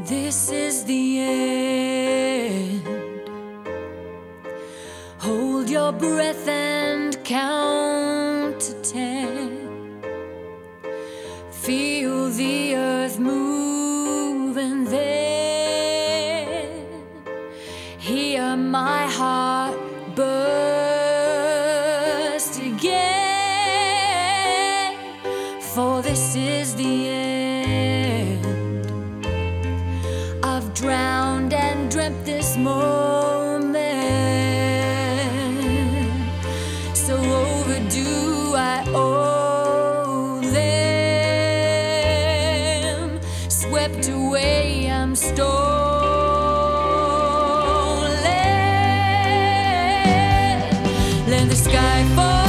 This is the end. Hold your breath and count to 10. Feel the earth move and then hear my heart burst again. For this is the end. I've drowned and dreamt this moment, so overdue I owe them. Swept away, I'm stolen. Let the sky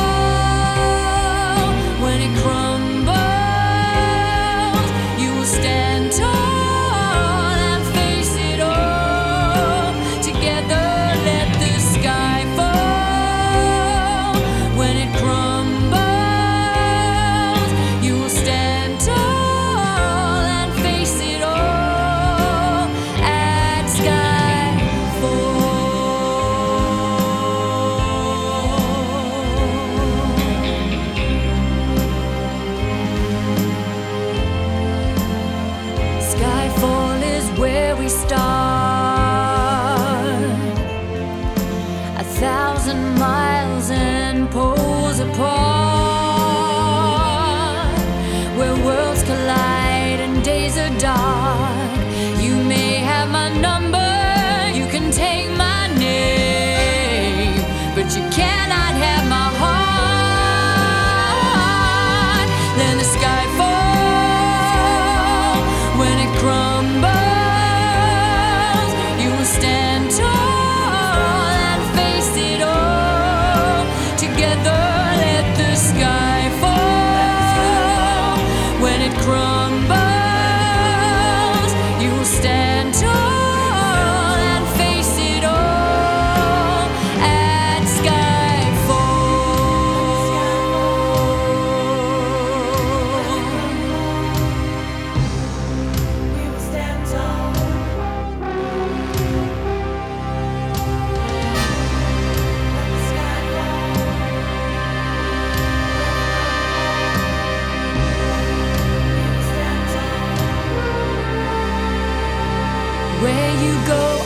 fall. When it crumbles, you will stand tall. Where we start, 1,000 miles and poles apart, where worlds collide and days are dark. You may have my number, you can take my name, but you cannot have my heart. Let the sky fall. When it crumbles, stand tall and face it all. Together let the sky fall. When it crumbles, you will stand tall and face it all at skyfall. We will stand tall. Where you go